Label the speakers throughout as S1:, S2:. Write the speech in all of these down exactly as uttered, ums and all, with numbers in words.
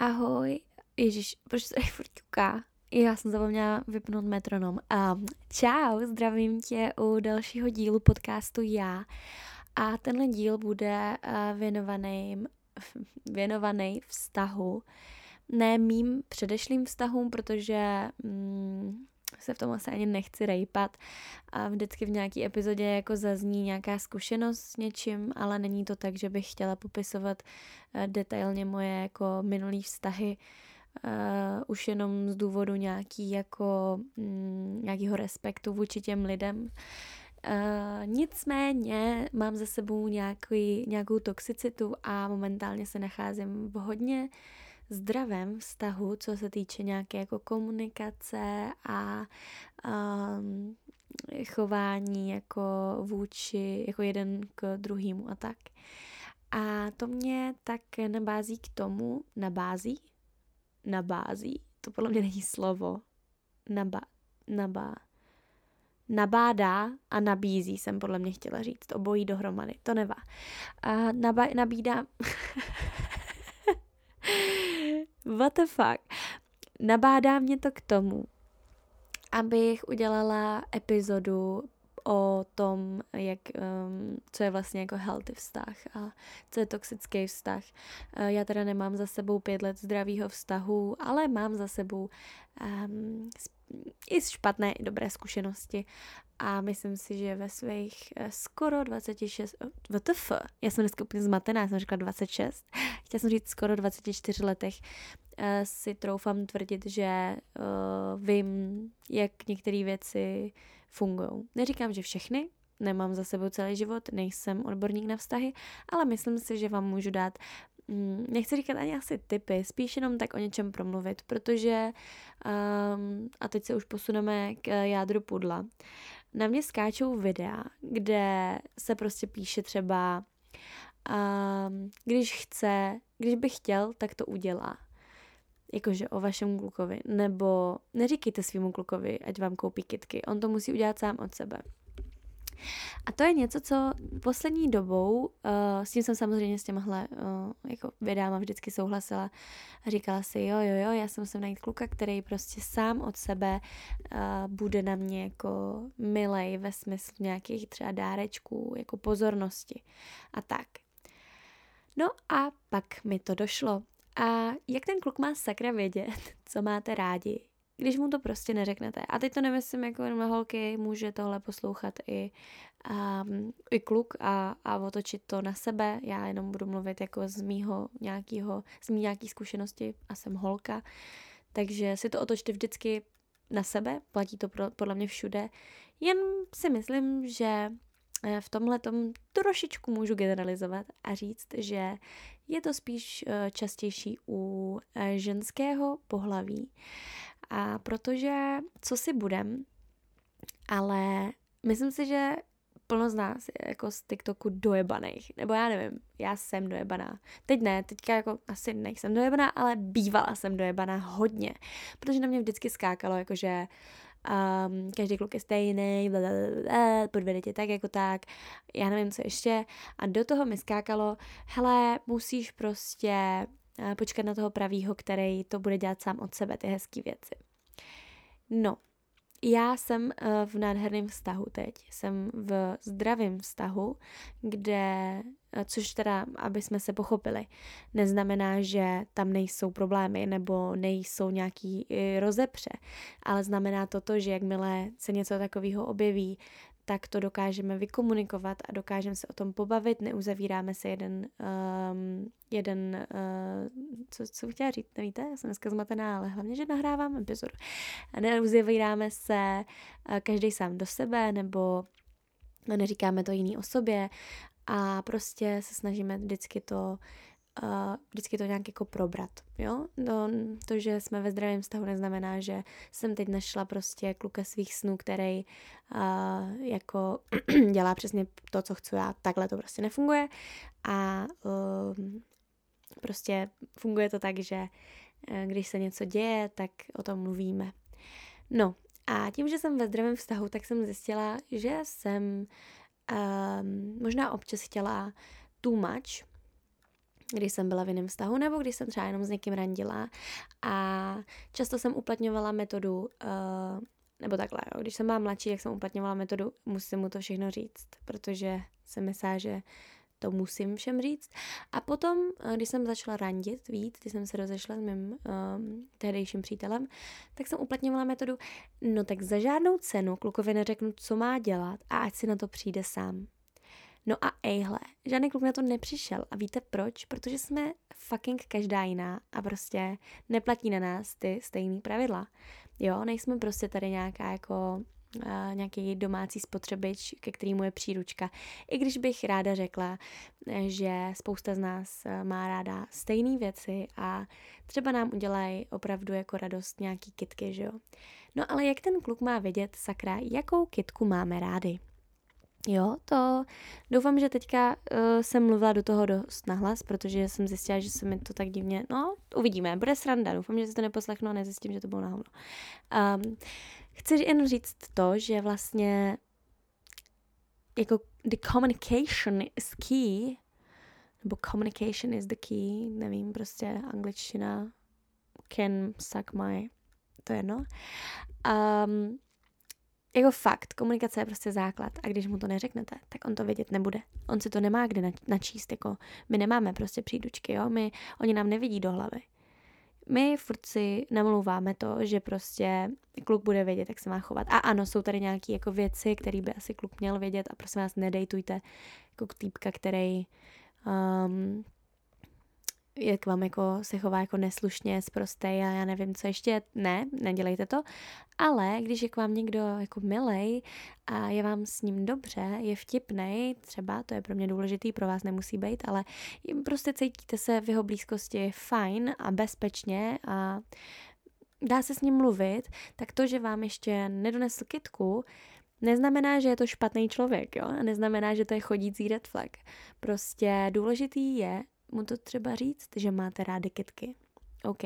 S1: Ahoj, ježiš, proč se tady furt ťuká? Já jsem zapomněla vypnout metronom. Um, čau, zdravím tě u dalšího dílu podcastu Já. A tenhle díl bude uh, věnovaný, věnovaný vztahu. Ne mým předešlým vztahům, protože mm, se v tom asi ani nechci rejpat. A vždycky v nějaký epizodě jako zazní nějaká zkušenost s něčím, ale není to tak, že bych chtěla popisovat uh, detailně moje jako minulý vztahy, uh, už jenom z důvodu nějaký jako mm, nějakého respektu vůči těm lidem. Uh, nicméně mám za sebou nějaký, nějakou toxicitu a momentálně se nacházím v hodně zdravém vztahu, co se týče nějaké jako komunikace a um, chování jako vůči, jako jeden k druhému a tak. A to mě tak nabází k tomu, nabází? Nabází? To podle mě není slovo. Naba, naba, nabádá a nabízí jsem podle mě chtěla říct. Obojí dohromady, to nevá. A naba, nabídá... What the fuck? Nabádá mě to k tomu, abych udělala epizodu o tom, jak, um, co je vlastně jako healthy vztah a co je toxický vztah. Uh, já teda nemám za sebou pět let zdravýho vztahu, ale mám za sebou um, i špatné, i dobré zkušenosti a myslím si, že ve svých uh, skoro dvacet šest, oh, W T F, já jsem dneska úplně zmatená, já jsem řekla dvacet šest, chtěla jsem říct skoro dvacet čtyři letech, uh, si troufám tvrdit, že uh, vím, jak některé věci fungují. Neříkám, že všechny, nemám za sebou celý život, nejsem odborník na vztahy, ale myslím si, že vám můžu dát, mm, nechci říkat ani asi tipy, spíš jenom tak o něčem promluvit, protože, um, a teď se už posuneme k jádru pudla, na mě skáčou videa, kde se prostě píše třeba, um, když chce, když by chtěl, tak to udělá. Jakože o vašem klukovi, nebo neříkejte svýmu klukovi, ať vám koupí kytky, on to musí udělat sám od sebe. A to je něco, co poslední dobou, uh, s tím jsem samozřejmě s těmahle uh, jako videama vždycky souhlasila a říkala si, jo, jo, jo, já jsem musím najít kluka, který prostě sám od sebe uh, bude na mě jako milej ve smyslu nějakých třeba dárečků, jako pozornosti a tak. No a pak mi to došlo. A jak ten kluk má sakra vědět, co máte rádi, když mu to prostě neřeknete. A teď to nemyslím jako jenom na holky, může tohle poslouchat i, um, i kluk a, a otočit to na sebe. Já jenom budu mluvit jako z mýho nějakýho, z mý nějaký zkušenosti a jsem holka. Takže si to otočte vždycky na sebe, platí to pro, podle mě všude. Jen si myslím, že v tomhletom trošičku můžu generalizovat a říct, že je to spíš častější u ženského pohlaví. A protože, co si budem, ale myslím si, že plno z nás je jako z TikToku dojebaných, nebo já nevím, já jsem dojebaná. Teď ne, teďka jako asi nejsem dojebaná, ale bývala jsem dojebaná hodně, protože na mě vždycky skákalo, jakože Um, každý kluk je stejný, podvede tě tak jako tak, já nevím co ještě. A do toho mi skákalo, hele, musíš prostě uh, počkat na toho pravýho, který to bude dělat sám od sebe, ty hezký věci. No, já jsem uh, v nádherném vztahu teď, jsem v zdravém vztahu, kde, uh, což teda, aby jsme se pochopili, neznamená, že tam nejsou problémy nebo nejsou nějaký uh, rozepře, ale znamená to to, že jakmile se něco takového objeví, tak to dokážeme vykomunikovat a dokážeme se o tom pobavit, neuzavíráme se jeden, um, jeden uh, co, co chtěla říct, nevíte, já jsem dneska zmatená, ale hlavně, že nahrávám epizodu. Neuzavíráme se uh, každý sám do sebe, nebo neříkáme to jiný osobě a prostě se snažíme vždycky to Uh, vždycky to nějak jako probrat, jo? No, to, že jsme ve zdravém vztahu, neznamená, že jsem teď našla prostě kluka svých snů, který uh, jako dělá přesně to, co chci já. Takhle to prostě nefunguje a uh, prostě funguje to tak, že uh, když se něco děje, tak o tom mluvíme. No a tím, že jsem ve zdravém vztahu, tak jsem zjistila, že jsem uh, možná občas chtěla too much. když jsem byla v jiném vztahu, nebo když jsem třeba jenom s někým randila. A často jsem uplatňovala metodu, uh, nebo takhle, jo, když jsem byla mladší, tak jsem uplatňovala metodu, musím mu to všechno říct, protože jsem myslela, že to musím všem říct. A potom, když jsem začala randit víc, když jsem se rozešla s mým um, tehdejším přítelem, tak jsem uplatňovala metodu, no tak za žádnou cenu klukovi neřeknu, co má dělat a ať si na to přijde sám. No a ejhle, žádný kluk na to nepřišel. A víte proč? Protože jsme fucking každá jiná a prostě neplatí na nás ty stejný pravidla. Jo, nejsme prostě tady nějaká jako uh, nějaký domácí spotřebič, ke kterému je příručka. I když bych ráda řekla, že spousta z nás má ráda stejné věci a třeba nám udělají opravdu jako radost nějaký kitky, že jo. No ale jak ten kluk má vědět, sakra, jakou kitku máme rádi? Jo, to doufám, že teďka uh, jsem mluvila do toho dost nahlas, protože jsem zjistila, že se mi to tak divně, no, uvidíme, bude sranda, doufám, že si to neposlechnu a nezjistím, že to bylo na hovno. Um, chci jen říct to, že vlastně jako the communication is key, nebo communication is the key, nevím, prostě angličtina can suck my, to je jedno. Um, Jako fakt, komunikace je prostě základ a když mu to neřeknete, tak on to vědět nebude. On si to nemá kde načíst, jako my nemáme prostě příručky, jo, my, oni nám nevidí do hlavy. My furt si namlouváme to, že prostě kluk bude vědět, jak se má chovat. A ano, jsou tady nějaké jako věci, které by asi kluk měl vědět a prosím vás, nedejtujte jako týpka, který um, jak vám jako se chová jako neslušně, sprostej a já nevím, co ještě, ne, nedělejte to, ale když je k vám někdo jako milej a je vám s ním dobře, je vtipnej, třeba, to je pro mě důležitý, pro vás nemusí být, ale prostě cítíte se v jeho blízkosti fajn a bezpečně a dá se s ním mluvit, tak to, že vám ještě nedonesl kytku, neznamená, že je to špatný člověk, jo, a neznamená, že to je chodící red flag. Prostě důležitý je mu to třeba říct, že máte rádi kytky. OK.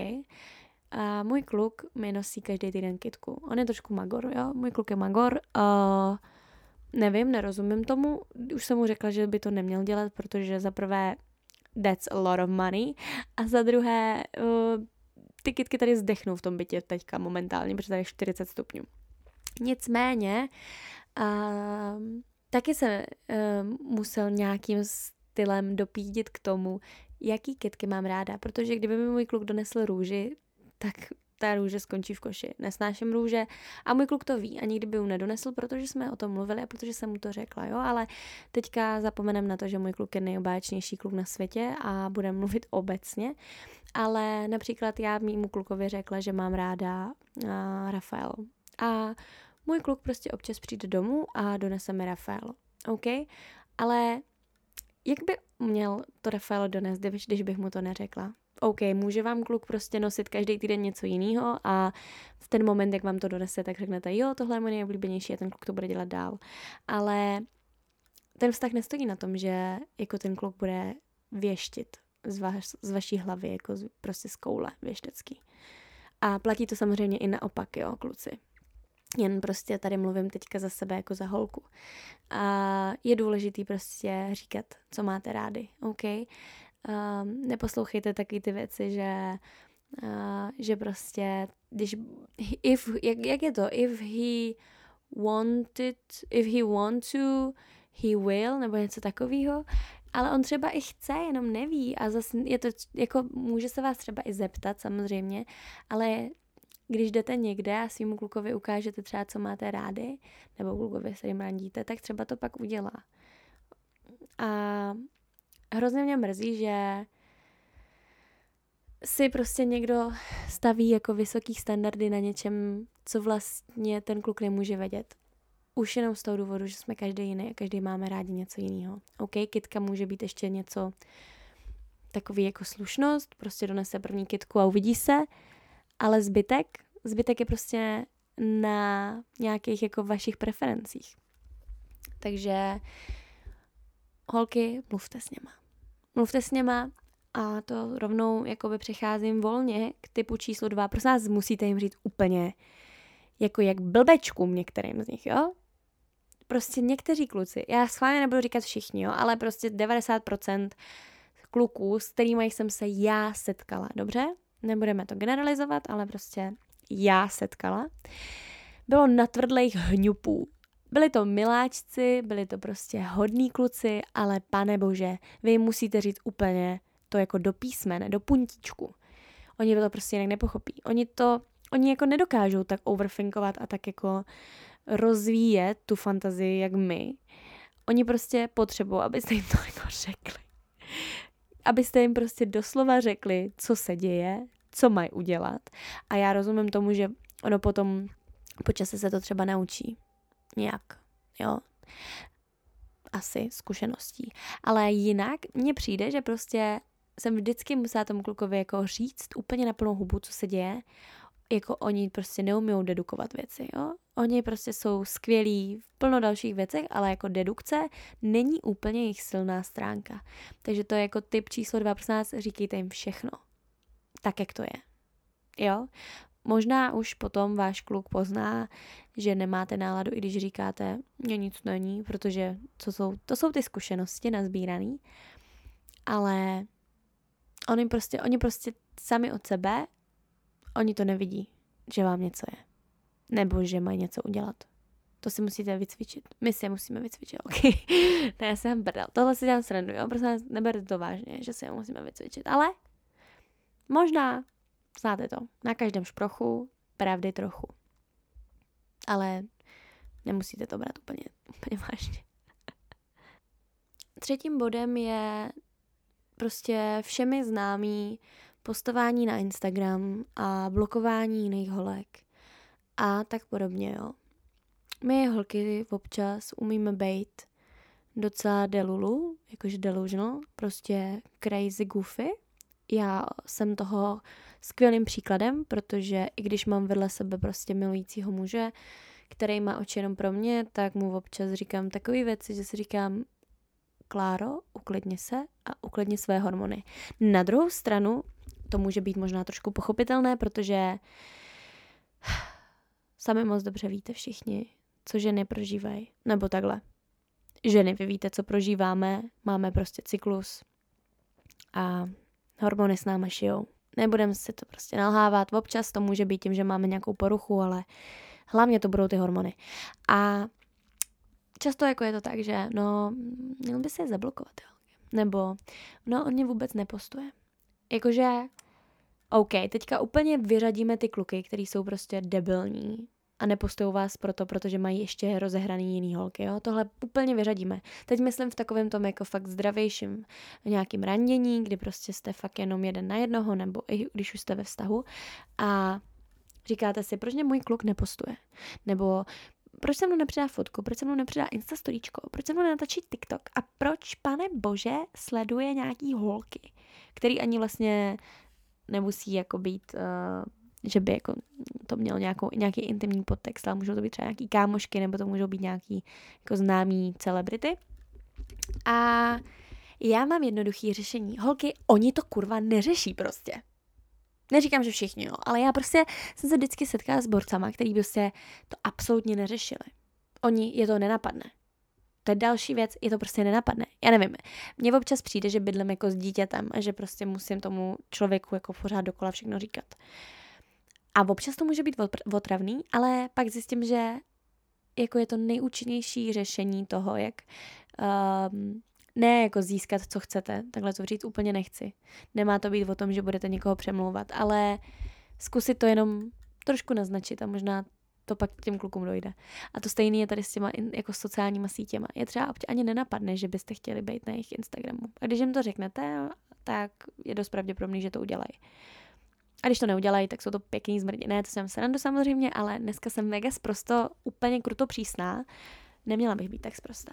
S1: A můj kluk mi nosí každý týden kytku. On je trošku magor, jo. Můj kluk je magor. Uh, nevím, nerozumím tomu. Už jsem mu řekla, že by to neměl dělat, protože za prvé that's a lot of money a za druhé uh, ty kytky tady zdechnou v tom bytě teďka momentálně, protože tady je čtyřicet stupňů. Nicméně uh, taky jsem uh, musel nějakým stylem dopídit k tomu, jaký kytky mám ráda, protože kdyby mi můj kluk donesl růži, tak ta růže skončí v koši. Nesnáším růže a můj kluk to ví a nikdy by ju nedonesl, protože jsme o tom mluvili a protože jsem mu to řekla, jo, ale teďka zapomenem na to, že můj kluk je nejobáčnější kluk na světě a budeme mluvit obecně, ale například já mýmu klukovi řekla, že mám ráda uh, Rafael a můj kluk prostě občas přijde domů a donese mi Rafael, OK, ale jak by měl to Rafael donést, když bych mu to neřekla? OK, může vám kluk prostě nosit každý týden něco jiného a v ten moment, jak vám to donese, tak řeknete, jo, tohle je můj nejoblíbenější a ten kluk to bude dělat dál. Ale ten vztah nestojí na tom, že jako ten kluk bude věštit z, vaš, z vaší hlavy, jako z, prostě z koule věštecký. A platí to samozřejmě i naopak, jo, kluci. Jen prostě tady mluvím teďka za sebe jako za holku. A je důležitý prostě říkat, co máte rádi, OK? Um, neposlouchejte taky ty věci, že, uh, že prostě, když, if, jak, jak je to, if he wanted, if he want to, he will, nebo něco takového, ale on třeba i chce, jenom neví a zase je to, jako může se vás třeba i zeptat samozřejmě, ale když jdete někde a svýmu klukovi ukážete třeba, co máte rádi, nebo klukovi se jim randíte, tak třeba to pak udělá. A hrozně mě mrzí, že si prostě někdo staví jako vysoký standardy na něčem, co vlastně ten kluk nemůže vědět. Už jenom z toho důvodu, že jsme každý jiný a každý máme rádi něco jiného. OK, kytka může být ještě něco takový jako slušnost, prostě donese první kytku a uvidí se, ale zbytek, zbytek je prostě na nějakých jako vašich preferencích. Takže holky, mluvte s něma. Mluvte s něma a to rovnou jakoby přecházím volně k typu číslo dva. Prosím vás, musíte jim říct úplně jako jak blbečkům některým z nich, jo? Prostě někteří kluci, já schválně nebudu říkat všichni, jo, ale prostě devadesát procent kluků, s kterými jsem se já setkala, dobře? Nebudeme to generalizovat, ale prostě já setkala. Bylo natvrdlejch hňupů. Byli to miláčci, byli to prostě hodní kluci, ale pane bože, vy jim musíte říct úplně to jako do písmene, do puntíčku. Oni to prostě jinak nepochopí. Oni to, oni jako nedokážou tak overthinkovat a tak jako rozvíjet tu fantazii jak my. Oni prostě potřebují, abyste jim to jako řekli. Abyste jim prostě doslova řekli, co se děje, co mají udělat. A já rozumím tomu, že ono potom po čase se to třeba naučí. Nějak, jo. Asi zkušeností. Ale jinak mně přijde, že prostě jsem vždycky musela tomu klukovi jako říct úplně na plnou hubu, co se děje. Jako oni prostě neumí dedukovat věci, jo. Oni prostě jsou skvělí v plno dalších věcech, ale jako dedukce není úplně jejich silná stránka. Takže to je jako tip číslo dva, prosím vás, říkejte jim všechno. Tak, jak to je. Jo. Možná už potom váš kluk pozná, že nemáte náladu, i když říkáte, že nic není, protože co jsou, to jsou ty zkušenosti nazbíraný, ale oni prostě, oni prostě sami od sebe, oni to nevidí, že vám něco je. Nebo že mají něco udělat. To si musíte vycvičit. My si je musíme vycvičit, ok? Ne, já jsem brdel. Tohle si dělám srandu, jo? Prostě neberte to vážně, že si je musíme vycvičit. Ale možná, znáte to, na každém šprochu pravdy trochu. Ale nemusíte to brát úplně, úplně vážně. Třetím bodem je prostě všemi známý postování na Instagram a blokování jiných holek a tak podobně, jo. My holky občas umíme být docela delulu, jakože delusional, prostě crazy goofy. Já jsem toho skvělým příkladem, protože i když mám vedle sebe prostě milujícího muže, který má oči jenom pro mě, tak mu občas říkám takové věci, že si říkám, Kláro, uklidni se a uklidni své hormony. Na druhou stranu to může být možná trošku pochopitelné, protože sami moc dobře víte všichni, co ženy prožívají. Nebo takhle. Ženy, vy víte, co prožíváme, máme prostě cyklus a hormony s náma šijou. Nebudeme si to prostě nalhávat, občas to může být tím, že máme nějakou poruchu, ale hlavně to budou ty hormony. A často jako je to tak, že no, měl by se je zablokovat, jo. Nebo no, on mě vůbec nepostuje. Jakože, OK, teďka úplně vyřadíme ty kluky, který jsou prostě debilní a nepostují vás proto, protože mají ještě rozehraný jiný holky, jo. Tohle úplně vyřadíme. Teď myslím v takovém tom jako fakt zdravějším nějakým randění, kdy prostě jste fakt jenom jeden na jednoho, nebo i když už jste ve vztahu a říkáte si, proč mě můj kluk nepostuje? Nebo proč se mnou nepřidá fotku, proč se mnou nepřidá instastoríčko, proč se mnou natačí TikTok a proč, pane bože, sleduje nějaký holky, který ani vlastně nemusí jako být, uh, že by jako to mělo nějakou, nějaký intimní podtext, ale můžou to být třeba nějaký kámošky, nebo to můžou být nějaký jako známý celebrity. A já mám jednoduché řešení. Holky, oni to kurva neřeší prostě. Neříkám, že všichni, jo, ale já prostě jsem se vždycky setkala s borcama, který prostě to absolutně neřešili. Oni, je to nenapadne. To je další věc, je to prostě nenapadne. Já nevím, mně občas přijde, že bydlím jako s dítětem a že prostě musím tomu člověku jako pořád dokola všechno říkat. A občas to může být otravný, ale pak zjistím, že jako je to nejúčinnější řešení toho, jak um, ne jako získat, co chcete, takhle to říct úplně nechci. Nemá to být o tom, že budete někoho přemlouvat, ale zkusit to jenom trošku naznačit a možná to pak těm klukům dojde. A to stejné je tady s těma jako sociálníma sítěma. Je třeba ani nenapadne, že byste chtěli být na jejich Instagramu. A když jim to řeknete, tak je dost pravděpodobný, že to udělají. A když to neudělají, tak jsou to pěkný zmrdi. Ne, to jsem srandu samozřejmě, ale dneska jsem mega sprosto úplně kruto přísná. Neměla bych být tak sprostá.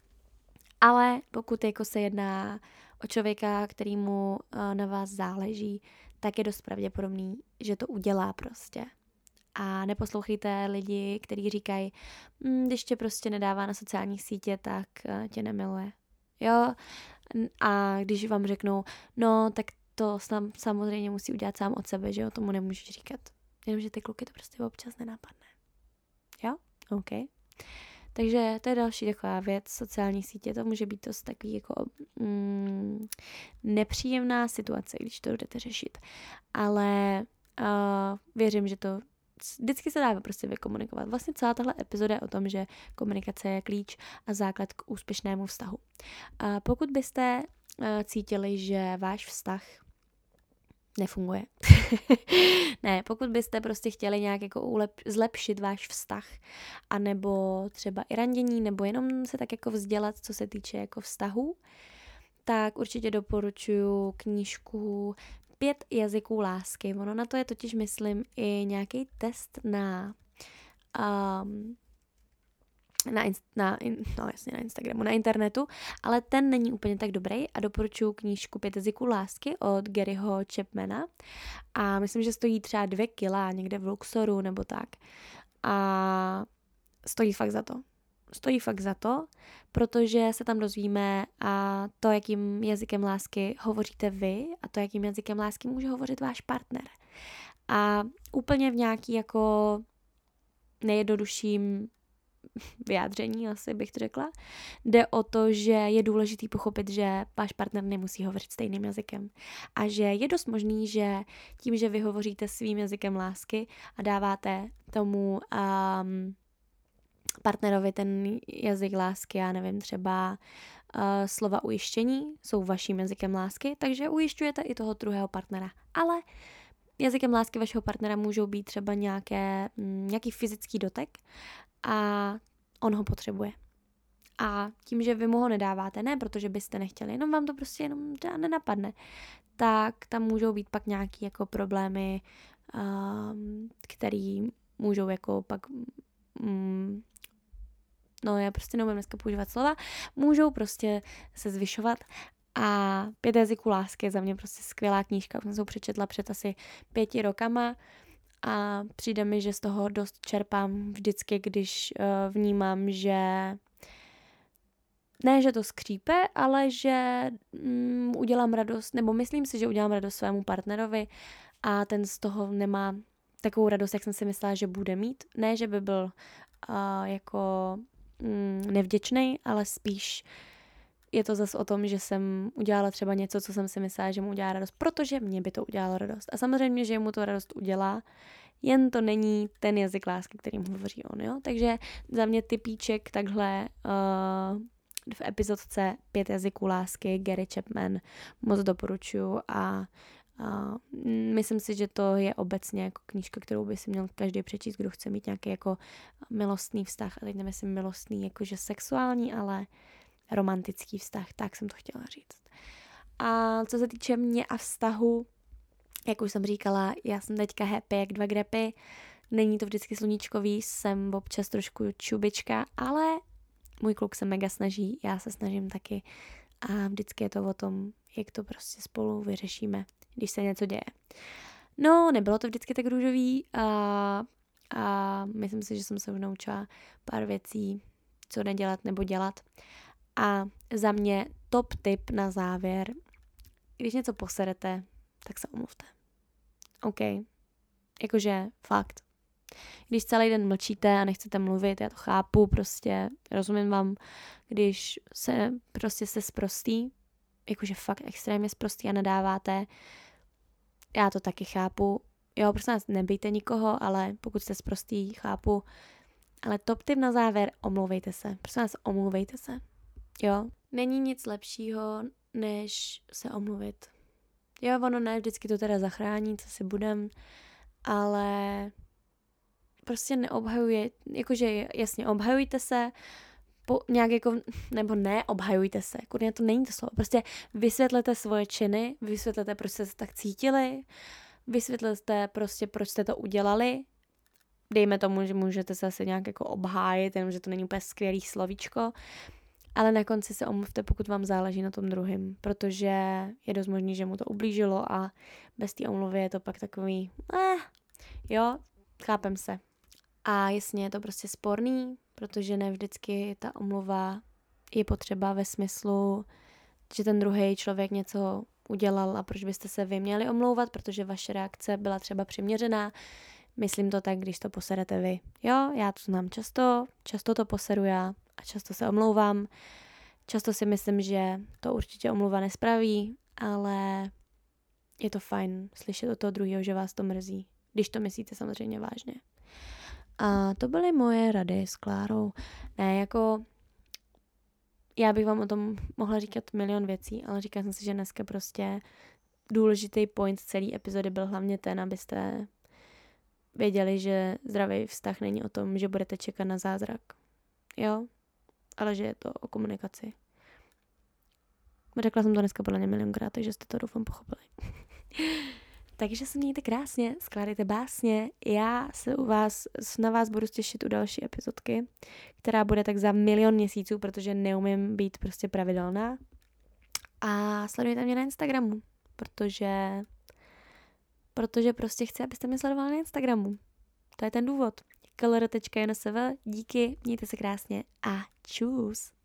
S1: Ale pokud jako se jedná o člověka, kterýmu uh, na vás záleží, tak je dost pravděpodobný, že to udělá prostě. A neposlouchejte lidi, kteří říkají, hm, když tě prostě nedává na sociální sítě, tak uh, tě nemiluje. Jo? A když vám řeknou, no, tak to sam, samozřejmě musí udělat sám od sebe, že jo, tomu nemůžeš říkat. Jenomže ty kluky to prostě občas nenapadne. Jo? OK. Takže to je další taková věc, sociální sítě, to může být dost takový jako mm, nepříjemná situace, když to budete řešit. Ale uh, věřím, že to vždycky se dá prostě vykomunikovat. Vlastně celá tahle epizoda je o tom, že komunikace je klíč a základ k úspěšnému vztahu. Uh, pokud byste uh, cítili, že váš vztah nefunguje. Ne, pokud byste prostě chtěli nějak jako ulep, zlepšit váš vztah, anebo třeba i randění, nebo jenom se tak jako vzdělat, co se týče jako vztahu, tak určitě doporučuji knížku Pět jazyků lásky. Ono na to je totiž, myslím, i nějaký test na um, na, in, na, in, no jasně, na Instagramu, na internetu, ale ten není úplně tak dobrý a doporučuji knížku Pět jazyků lásky od Garyho Chapmana a myslím, že stojí třeba dvě kila někde v Luxoru nebo tak a stojí fakt za to. Stojí fakt za to, protože se tam dozvíme a to, jakým jazykem lásky hovoříte vy a to, jakým jazykem lásky může hovořit váš partner. A úplně v nějaký jako nejjednodušším vyjádření, asi bych to řekla, jde o to, že je důležitý pochopit, že váš partner nemusí hovořit stejným jazykem. A že je dost možný, že tím, že vy hovoříte svým jazykem lásky a dáváte tomu um, partnerovi ten jazyk lásky, já nevím, třeba uh, slova ujištění jsou vaším jazykem lásky, takže ujišťujete i toho druhého partnera. Ale jazykem lásky vašeho partnera můžou být třeba nějaké, nějaký fyzický dotek a on ho potřebuje. A tím, že vy mu ho nedáváte, ne protože byste nechtěli, jenom vám to prostě jenom nenapadne, tak tam můžou být pak nějaký jako problémy, um, který můžou jako pak um, no já prostě neumím dneska používat slova, můžou prostě se zvyšovat a Pět jazyků lásky je za mě prostě skvělá knížka, už jsem se ho přečetla před asi pěti rokama a přijde mi, že z toho dost čerpám vždycky, když uh, vnímám, že ne, že to skřípe, ale že mm, udělám radost, nebo myslím si, že udělám radost svému partnerovi a ten z toho nemá takovou radost, jak jsem si myslela, že bude mít. Ne, že by byl uh, jako mm, nevděčnej, ale spíš je to zase o tom, že jsem udělala třeba něco, co jsem si myslela, že mu udělá radost, protože mě by to udělalo radost. A samozřejmě, že mu to radost udělá, jen to není ten jazyk lásky, kterým hovoří on, jo. Takže za mě typíček takhle uh, v epizodce Pět jazyků lásky, Gary Chapman, moc doporučuju a uh, myslím si, že to je obecně jako knížka, kterou by si měl každý přečíst, kdo chce mít nějaký jako milostný vztah. A teď nemyslím milostný, jakože sexuální, ale romantický vztah, tak jsem to chtěla říct. A co se týče mě a vztahu, jak už jsem říkala, já jsem teďka happy jak dva grepy, není to vždycky sluníčkový, jsem občas trošku čubička, ale můj kluk se mega snaží, já se snažím taky a vždycky je to o tom, jak to prostě spolu vyřešíme, když se něco děje. No, nebylo to vždycky tak růžový a, a myslím si, že jsem se už naučila pár věcí, co nedělat nebo dělat. A za mě top tip na závěr, když něco poserete, tak se omluvte. OK. Jakože fakt. Když celý den mlčíte a nechcete mluvit, já to chápu, prostě rozumím vám, když se prostě jste sprostý, jakože fakt extrémně sprostý a nadáváte, já to taky chápu. Jo, prostě nás nebejte nikoho, ale pokud jste sprostý, chápu. Ale top tip na závěr, omlouvejte se. Prostě nás omlouvejte se. Jo, není nic lepšího, než se omluvit. Jo, ono ne, vždycky to teda zachrání, co si budem, ale prostě neobhajuje, jakože jasně, obhajujte se, po, nějak jako, nebo ne, obhajujte se, kurně to není to slovo, prostě vysvětlete svoje činy, vysvětlete, proč jste se tak cítili, vysvětlete prostě, proč jste to udělali, dejme tomu, že můžete se asi nějak jako obhájit, jenom že to není úplně skvělý slovíčko, ale na konci se omluvte, pokud vám záleží na tom druhým, protože je dost možný, že mu to ublížilo a bez té omluvy je to pak takový, eh, jo, chápem se. A jasně je to prostě sporný, protože ne vždycky ta omluva je potřeba ve smyslu, že ten druhý člověk něco udělal a proč byste se vy měli omlouvat, protože vaše reakce byla třeba přiměřená. Myslím to tak, když to poserete vy. Jo, já to znám často, často to poseru já a často se omlouvám. Často si myslím, že to určitě omluva nespraví, ale je to fajn slyšet od toho druhého, že vás to mrzí. Když to myslíte samozřejmě vážně. A to byly moje rady s Klárou. Ne, jako já bych vám o tom mohla říkat milion věcí, ale říkala jsem si, že dneska prostě důležitý point z celé epizody byl hlavně ten, abyste věděli, že zdravý vztah není o tom, že budete čekat na zázrak. Jo? Ale že je to o komunikaci. Řekla jsem to dneska podle mě milionkrát, takže jste to doufám pochopili. Takže se mějte krásně, skládejte básně. Já se u vás, na vás budu těšit u další epizodky, která bude tak za milion měsíců, protože neumím být prostě pravidelná. A sledujte mě na Instagramu, protože protože prostě chci, abyste mě sledovali na Instagramu. To je ten důvod. kolor tečka nsv, díky, mějte se krásně a čus.